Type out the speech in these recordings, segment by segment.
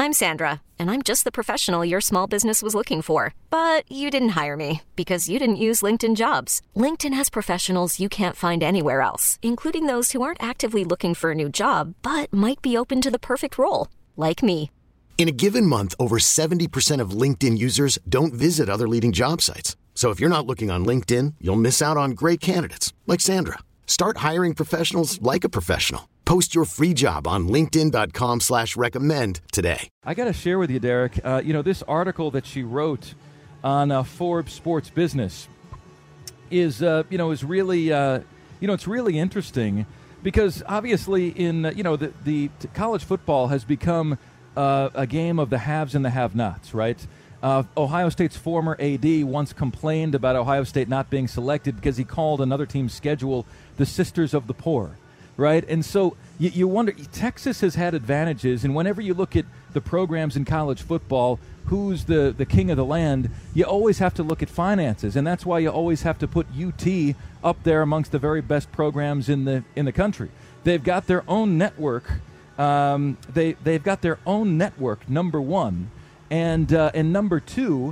I'm Sandra, and I'm just the professional your small business was looking for. But you didn't hire me because you didn't use LinkedIn Jobs. LinkedIn has professionals you can't find anywhere else, including those who aren't actively looking for a new job, but might be open to the perfect role, like me. In a given month, over 70% of LinkedIn users don't visit other leading job sites. So if you're not looking on LinkedIn, you'll miss out on great candidates like Sandra. Start hiring professionals like a professional. Post your free job on linkedin.com/recommend today. I got to share with you, Derek, this article that she wrote on Forbes Sports Business is really, it's really interesting because obviously the college football has become a game of the haves and the have-nots, right? Ohio State's former AD once complained about Ohio State not being selected because he called another team's schedule the Sisters of the Poor, right? And so you wonder, Texas has had advantages, and whenever you look at the programs in college football, who's the king of the land, you always have to look at finances, and that's why you always have to put UT up there amongst the very best programs in the country. They've got their own network. They've got their own network, number one. And number two,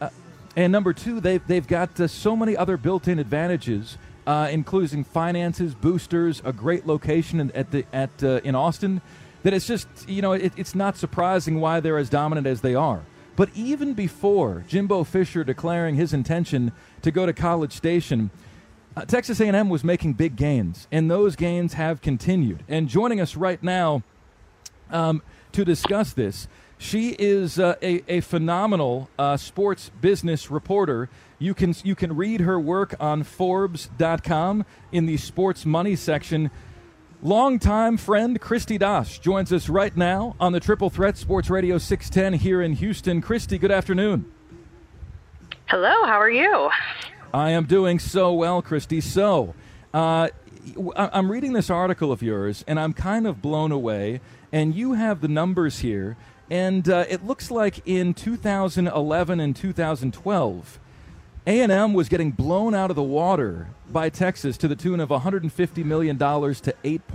they've got so many other built-in advantages, including finances, boosters, a great location in Austin, that it's just it's not surprising why they're as dominant as they are. But even before Jimbo Fisher declaring his intention to go to College Station, Texas A&M was making big gains, and those gains have continued. And joining us right now to discuss this, she is a phenomenal sports business reporter. You can read her work on Forbes.com in the sports money section. Longtime friend Christy Dosh joins us right now on the Triple Threat Sports Radio 610 here in Houston. Christy, good afternoon. Hello, how are you? I am doing so well, Christy. So, I'm reading this article of yours, and I'm kind of blown away. And you have the numbers here. And it looks like in 2011 and 2012, A&M was getting blown out of the water by Texas to the tune of $150 million to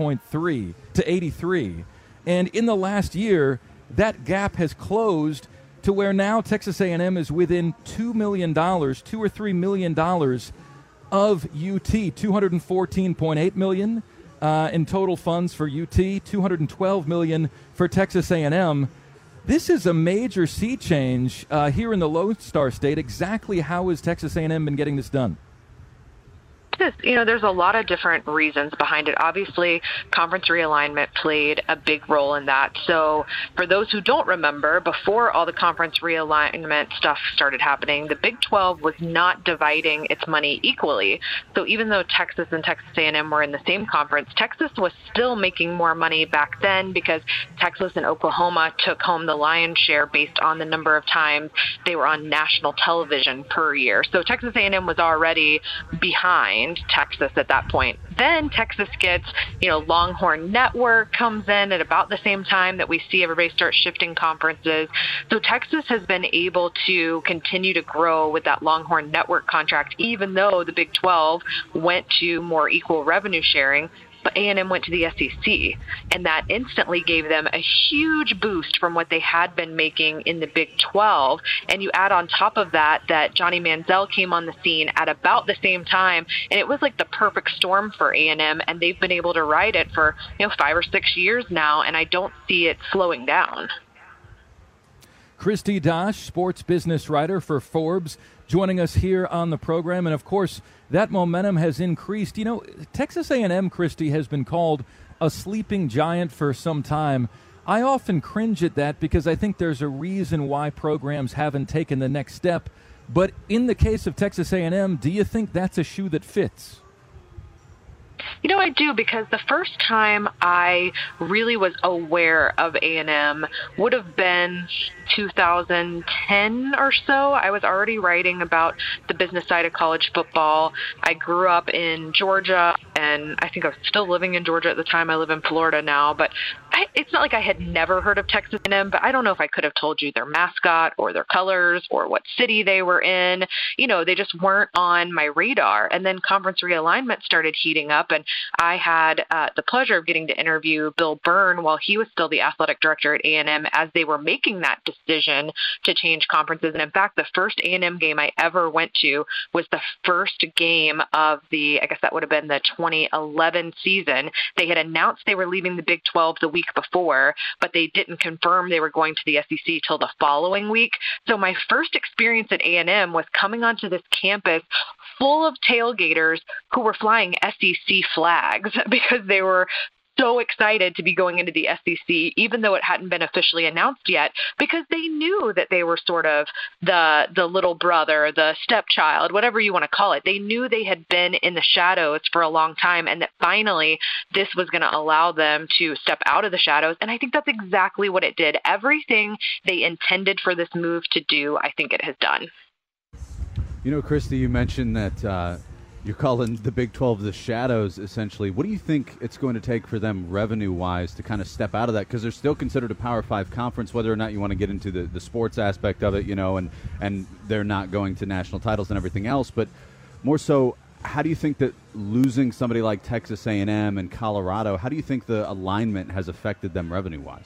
83. And in the last year, that gap has closed to where now Texas A&M is within $2 million, $2 or $3 million of UT, $214.8 million in total funds for UT, $212 million for Texas A&M. This is a major sea change here in the Lone Star State. Exactly how has Texas A&M been getting this done? There's a lot of different reasons behind it. Obviously, conference realignment played a big role in that. So for those who don't remember, before all the conference realignment stuff started happening, the Big 12 was not dividing its money equally. So even though Texas and Texas A&M were in the same conference, Texas was still making more money back then because Texas and Oklahoma took home the lion's share based on the number of times they were on national television per year. So Texas A&M was already behind Texas at that point. Then Texas gets, Longhorn Network comes in at about the same time that we see everybody start shifting conferences. So Texas has been able to continue to grow with that Longhorn Network contract, even though the Big 12 went to more equal revenue sharing. But A&M went to the SEC, and that instantly gave them a huge boost from what they had been making in the Big 12. And you add on top of that Johnny Manziel came on the scene at about the same time, and it was like the perfect storm for A&M, and they've been able to ride it for 5 or 6 years now, and I don't see it slowing down. Christy Dosh, sports business writer for Forbes, joining us here on the program. And, of course, that momentum has increased. Texas A&M, Christy, has been called a sleeping giant for some time. I often cringe at that because I think there's a reason why programs haven't taken the next step. But in the case of Texas A&M, do you think that's a shoe that fits? I do, because the first time I really was aware of A&M would have been 2010 or so. I was already writing about the business side of college football. I grew up in Georgia, and I think I was still living in Georgia at the time. I live in Florida now, but it's not like I had never heard of Texas A&M, but I don't know if I could have told you their mascot or their colors or what city they were in. They just weren't on my radar. And then conference realignment started heating up, and I had the pleasure of getting to interview Bill Byrne while he was still the athletic director at A&M as they were making that decision to change conferences. And in fact, the first A&M game I ever went to was the first game of I guess that would have been the 2011 season. They had announced they were leaving the Big 12 the week before, but they didn't confirm they were going to the SEC till the following week. So my first experience at A&M was coming onto this campus full of tailgaters who were flying SEC flags because they were so excited to be going into the SEC, even though it hadn't been officially announced yet, because they knew that they were sort of the little brother, the stepchild, whatever you want to call it. They knew they had been in the shadows for a long time, and that finally this was going to allow them to step out of the shadows. And I think that's exactly what it did. Everything they intended for this move to do, I think it has done. Christy, you mentioned that you're calling the Big 12 the shadows, essentially. What do you think it's going to take for them revenue-wise to kind of step out of that? Because they're still considered a Power 5 conference, whether or not you want to get into the sports aspect of it, and they're not going to national titles and everything else. But more so, how do you think that losing somebody like Texas A&M and Colorado, how do you think the alignment has affected them revenue-wise?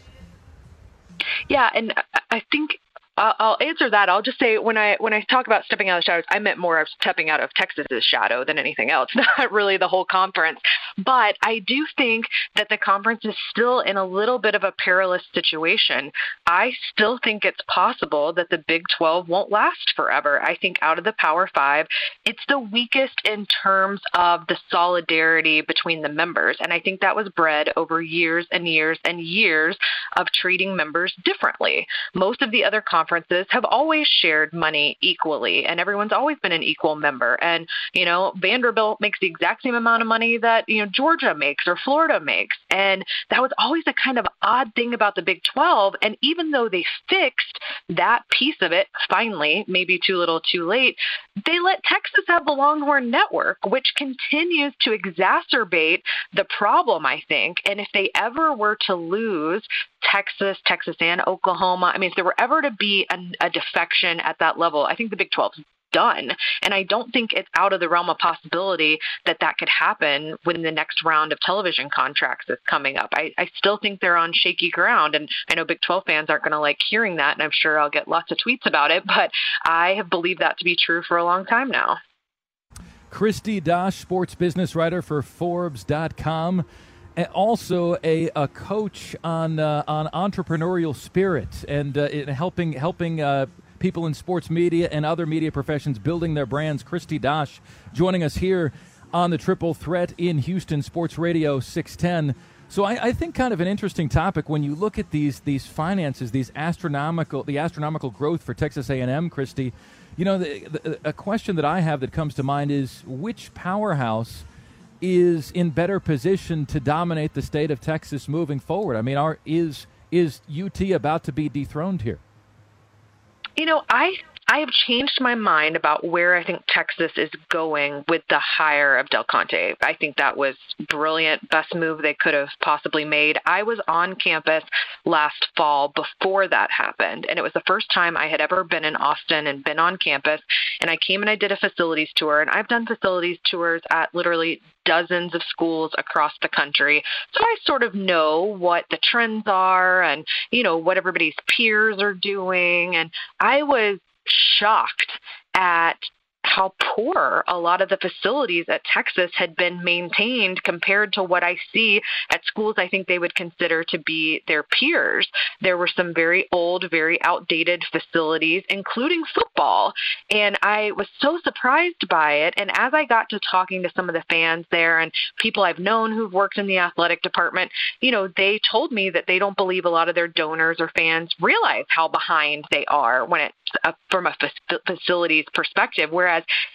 Yeah, and I think I'll answer that. I'll just say when I talk about stepping out of the shadows, I meant more of stepping out of Texas's shadow than anything else, not really the whole conference. But I do think that the conference is still in a little bit of a perilous situation. I still think it's possible that the Big 12 won't last forever. I think out of the Power 5, it's the weakest in terms of the solidarity between the members. And I think that was bred over years and years and years of treating members differently. Most of the other conferences have always shared money equally, and everyone's always been an equal member. And, Vanderbilt makes the exact same amount of money that, Georgia makes or Florida makes. And that was always a kind of odd thing about the Big 12. And even though they fixed that piece of it, finally, maybe too little too late, they let Texas have the Longhorn Network, which continues to exacerbate the problem, I think. And if they ever were to lose Texas and Oklahoma, if there were ever to be a defection at that level, I think the Big 12's done. And I don't think it's out of the realm of possibility that could happen when the next round of television contracts is coming up. I still think they're on shaky ground, and I know Big 12 fans aren't going to like hearing that, and I'm sure I'll get lots of tweets about it, but I have believed that to be true for a long time now. Christy Dosh, sports business writer for Forbes.com. And also a coach on entrepreneurial spirit and helping people in sports media and other media professions building their brands. Christy Dosh joining us here on the Triple Threat in Houston Sports Radio 610. So I think kind of an interesting topic when you look at these finances, the astronomical growth for Texas A&M, Christy. A question that I have that comes to mind is which powerhouse is in better position to dominate the state of Texas moving forward? Is UT about to be dethroned here? I have changed my mind about where I think Texas is going with the hire of Del Conte. I think that was brilliant, best move they could have possibly made. I was on campus last fall before that happened, and it was the first time I had ever been in Austin and been on campus. And I came and I did a facilities tour, and I've done facilities tours at literally dozens of schools across the country. So I sort of know what the trends are and, what everybody's peers are doing. And I was shocked at how poor a lot of the facilities at Texas had been maintained compared to what I see at schools I think they would consider to be their peers. There were some very old, very outdated facilities, including football, and I was so surprised by it. And as I got to talking to some of the fans there and people I've known who've worked in the athletic department, they told me that they don't believe a lot of their donors or fans realize how behind they are when it's from a facilities perspective. Whereas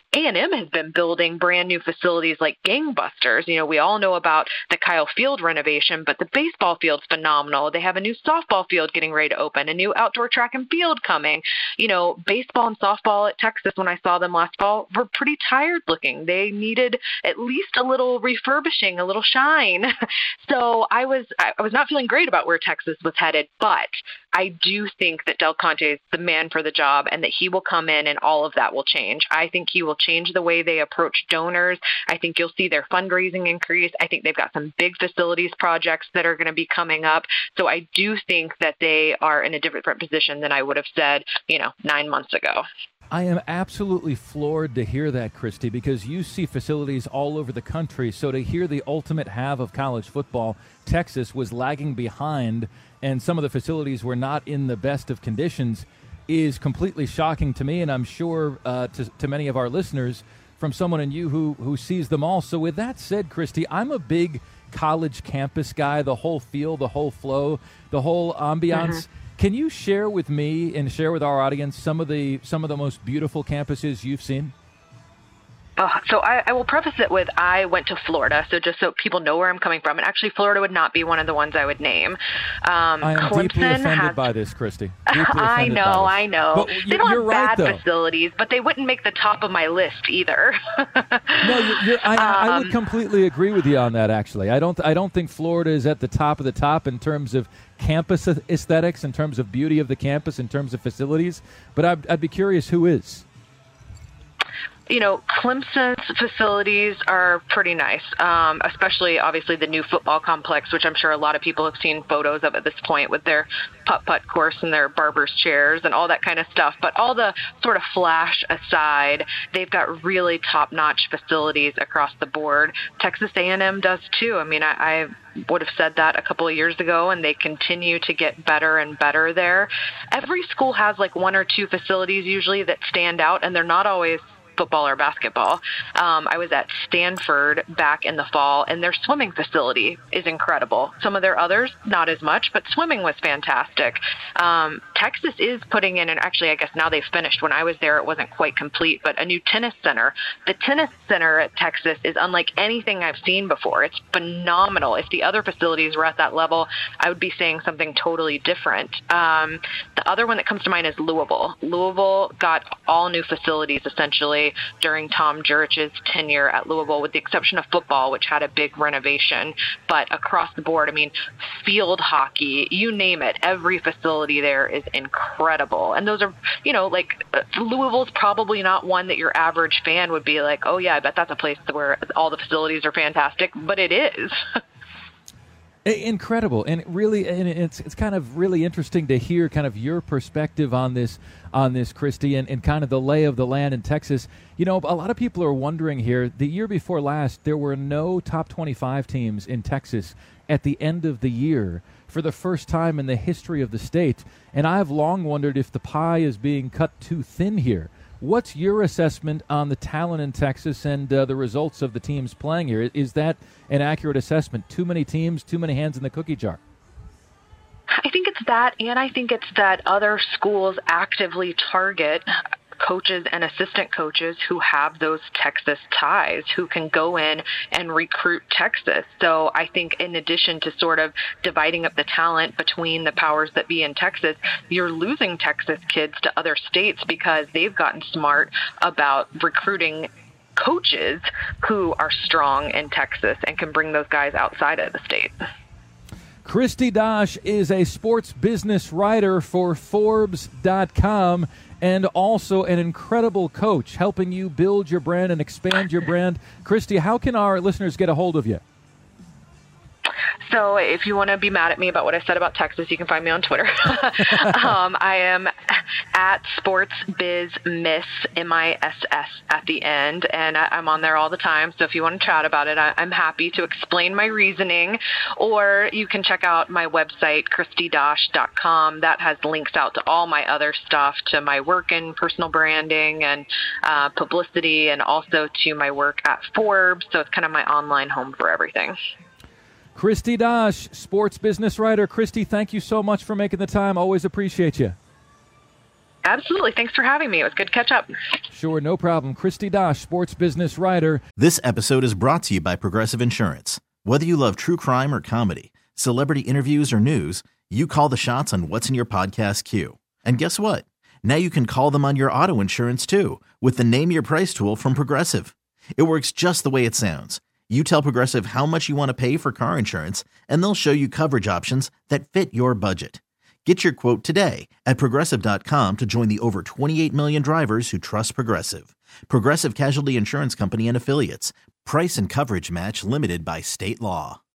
A&M has been building brand new facilities like gangbusters. We all know about the Kyle Field renovation, but the baseball field's phenomenal. They have a new softball field getting ready to open, a new outdoor track and field coming. Baseball and softball at Texas, when I saw them last fall, were pretty tired looking. They needed at least a little refurbishing, a little shine. So I was not feeling great about where Texas was headed, but I do think that Del Conte is the man for the job and that he will come in and all of that will change. I think he will change the way they approach donors. I think you'll see their fundraising increase. I think they've got some big facilities projects that are going to be coming up. So I do think that they are in a different position than I would have said, 9 months ago. I am absolutely floored to hear that, Christy, because you see facilities all over the country. So to hear the ultimate half of college football, Texas was lagging behind and some of the facilities were not in the best of conditions is completely shocking to me, and I'm sure to many of our listeners from someone in you who sees them all. So with that said, Christy, I'm a big college campus guy, the whole feel, the whole flow, the whole ambiance. Mm-hmm. Can you share with me and share with our audience some of the most beautiful campuses you've seen? So I will preface it with I went to Florida, so just so people know where I'm coming from. And actually, Florida would not be one of the ones I would name. I am deeply offended by this, Christy. I know. But they don't have right, bad though. facilities, but they wouldn't make the top of my list either. No, I would completely agree with you on that, actually. I don't think Florida is at the top of the top in terms of campus aesthetics, in terms of beauty of the campus, in terms of facilities. But I'd be curious who is. Clemson's facilities are pretty nice, especially, obviously, the new football complex, which I'm sure a lot of people have seen photos of at this point with their putt-putt course and their barber's chairs and all that kind of stuff. But all the sort of flash aside, they've got really top-notch facilities across the board. Texas A&M does, too. I mean, I would have said that a couple of years ago, and they continue to get better and better there. Every school has like one or two facilities usually that stand out, and they're not always football or basketball. I was at Stanford back in the fall, and their swimming facility is incredible. Some of their others, not as much, but swimming was fantastic. Texas is putting in, and actually I guess now they've finished. When I was there, it wasn't quite complete, but a new tennis center. The tennis center at Texas is unlike anything I've seen before. It's phenomenal. If the other facilities were at that level, I would be saying something totally different. The other one that comes to mind is Louisville. Louisville got all new facilities, essentially, during Tom Jurich's tenure at Louisville, with the exception of football, which had a big renovation. But across the board, I mean, field hockey, you name it, every facility there is incredible. And those are, Louisville's probably not one that your average fan would be like, oh yeah, I bet that's a place where all the facilities are fantastic, but it is. Incredible, and it's kind of really interesting to hear kind of your perspective on this, Christy, and kind of the lay of the land in Texas. A lot of people are wondering here. The year before last, there were no top 25 teams in Texas at the end of the year for the first time in the history of the state, and I've long wondered if the pie is being cut too thin here. What's your assessment on the talent in Texas and the results of the teams playing here? Is that an accurate assessment? Too many teams, too many hands in the cookie jar? I think it's that, and I think it's that other schools actively target coaches and assistant coaches who have those Texas ties, who can go in and recruit Texas. So I think in addition to sort of dividing up the talent between the powers that be in Texas, you're losing Texas kids to other states because they've gotten smart about recruiting coaches who are strong in Texas and can bring those guys outside of the state. Christy Dosh is a sports business writer for Forbes.com and also an incredible coach helping you build your brand and expand your brand. Christy, how can our listeners get a hold of you? So if you want to be mad at me about what I said about Texas, you can find me on Twitter. I am at SportsBizMiss, M-I-S-S at the end, and I'm on there all the time. So if you want to chat about it, I'm happy to explain my reasoning. Or you can check out my website, ChristyDosh.com. That has links out to all my other stuff, to my work in personal branding and publicity, and also to my work at Forbes. So it's kind of my online home for everything. Christy Dosh, sports business writer. Christy, thank you so much for making the time. Always appreciate you. Absolutely. Thanks for having me. It was good to catch up. Sure, no problem. Christy Dosh, sports business writer. This episode is brought to you by Progressive Insurance. Whether you love true crime or comedy, celebrity interviews or news, you call the shots on what's in your podcast queue. And guess what? Now you can call them on your auto insurance too with the Name Your Price tool from Progressive. It works just the way it sounds. You tell Progressive how much you want to pay for car insurance, and they'll show you coverage options that fit your budget. Get your quote today at Progressive.com to join the over 28 million drivers who trust Progressive. Progressive Casualty Insurance Company and Affiliates. Price and coverage match limited by state law.